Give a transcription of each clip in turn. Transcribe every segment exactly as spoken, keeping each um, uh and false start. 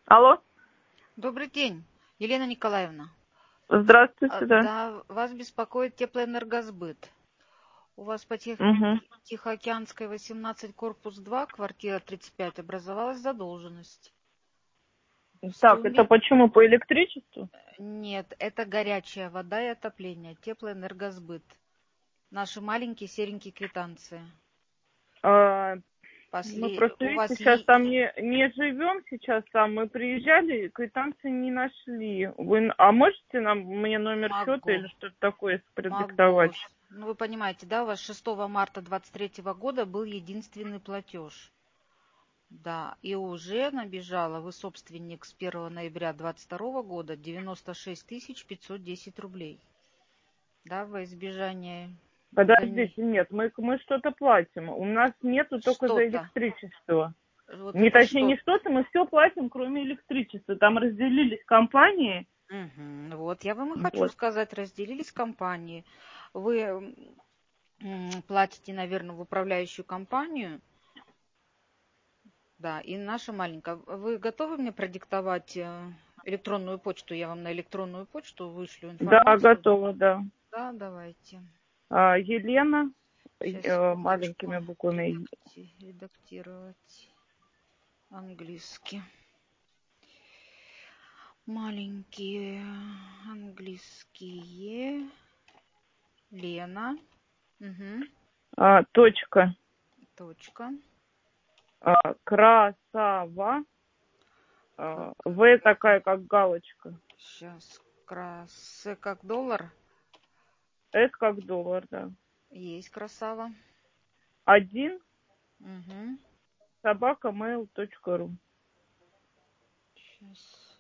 Алло, Добрый день, Елена Николаевна. здравствуйте, А, да. Да, вас беспокоит теплоэнергосбыт. У вас по Тих- Угу. Тихоокеанской восемнадцать, корпус два, квартира тридцать пять, образовалась задолженность. В Так, это сумме... почему по электричеству? Нет, это горячая вода и отопление, теплоэнергосбыт. Наши маленькие серенькие квитанции. А, мы После... просто, У видите, вас сейчас е... там не, не живем, сейчас там мы приезжали, квитанции не нашли. Вы, а можете нам мне номер счета Могу, или что-то такое могу. продиктовать? Ну, вы понимаете, да, у вас шестого марта двадцать третьего года был единственный платеж. Да, и уже набежало, вы собственник с первого ноября двадцать второго года, девяносто шесть тысяч пятьсот десять рублей. Да, во избежание дальней... Подождите, нет, мы, мы что-то платим. У нас нету только за Что-то. электричество. Вот Не это точнее, не что? что-то, мы все платим, кроме электричества. Там разделились компании. Мгм. Вот, я вам и хочу Вот. сказать, разделились компании. Вы м, платите, наверное, в управляющую компанию. Да, и наша маленькая. Вы готовы мне продиктовать э, электронную почту? Я вам на электронную почту вышлю Да, информацию. готово, да. Да, давайте. А, Елена, Сейчас, э, секундочку. маленькими буквами. Редакти- редактировать английский. Маленькие английские. Лена. Угу. А, точка. Точка. А, красава. Как, А, В такая, как галочка. сейчас. Крас. Как доллар. С как доллар, да. Есть красава. Один Угу. собака mail точка ру. Сейчас.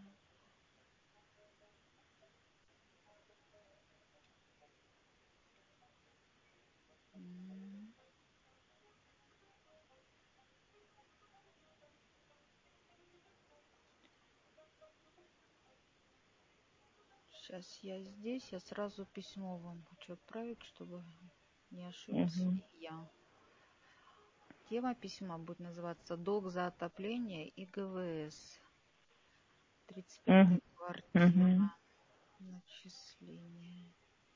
Сейчас я здесь. Я сразу письмо вам хочу отправить, чтобы не ошиблась Угу. я. Тема письма будет называться «Долг за отопление и ГВС». тридцать Угу. пятая Угу. квартира. Начисление.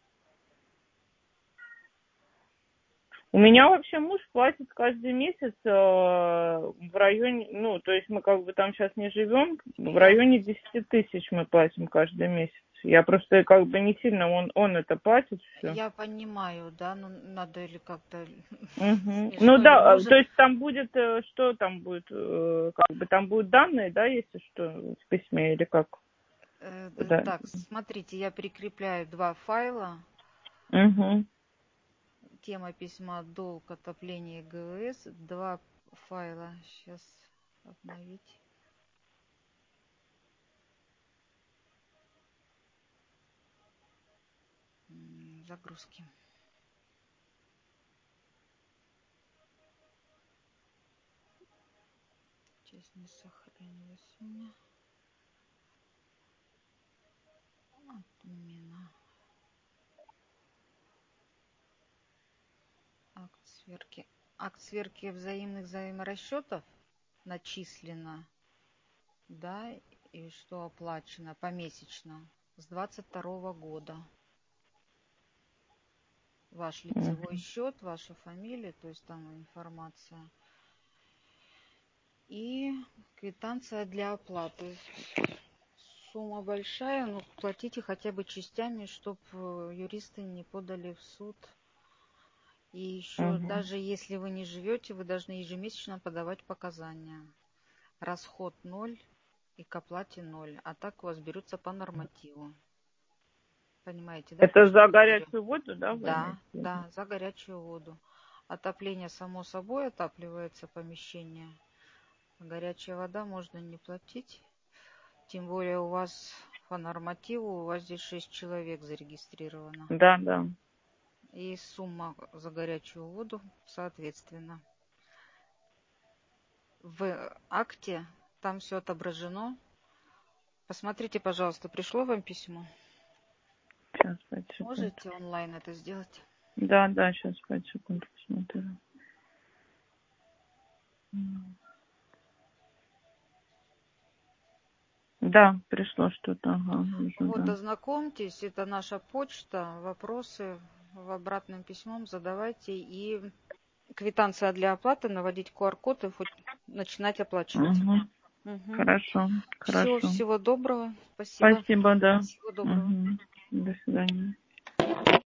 У меня вообще муж платит каждый месяц э, в районе, ну, то есть мы как бы там сейчас не живем, в Я, районе десяти тысяч мы платим каждый месяц. Я просто как бы не сильно, он, он это платит все. я понимаю, да, но надо или как-то Угу. Ну смешно, или да, э, то может... есть там будет, э, что там будет, э, как бы там будут данные, да, если что, в письме или как? э, э, Да. так, смотрите, я прикрепляю два файла. Угу. Тема письма «Долг отопления ГВС». Два файла. Сейчас обновить. М, Загрузки. Сейчас не сохранилось у меня. Отмена. Акт сверки. Акт сверки взаимных взаиморасчетов начислено, да, и что оплачено помесячно с двадцать второго года. Ваш лицевой счет, ваша фамилия, то есть там информация. И квитанция для оплаты. Сумма большая, но платите хотя бы частями, чтобы юристы не подали в суд. И еще, Угу. даже если вы не живете, вы должны ежемесячно подавать показания. Расход ноль и к оплате ноль. А так у вас берутся по нормативу. Понимаете, да, про Это что за я говорю? горячую воду, да, вы Да, имеете в виду? да, за горячую воду. Отопление, само собой, отапливается помещение. А горячая вода можно не платить. Тем более у вас по нормативу, у вас здесь шесть человек зарегистрировано. Да, да. И сумма за горячую воду, соответственно. В акте там все отображено. Посмотрите, пожалуйста, пришло вам письмо? Сейчас, пять секунд. Можете онлайн это сделать? Да, да, сейчас, пять секунд посмотрю. Да, пришло что-то, ага, вижу, Вот, да. ознакомьтесь, это наша почта, вопросы в обратным письмом задавайте и квитанция для оплаты, наводить ку ар код и хоть начинать оплачивать. Угу. Угу. Хорошо, Все, хорошо. всего доброго. Спасибо. Спасибо, да. Всего доброго. Угу. До свидания.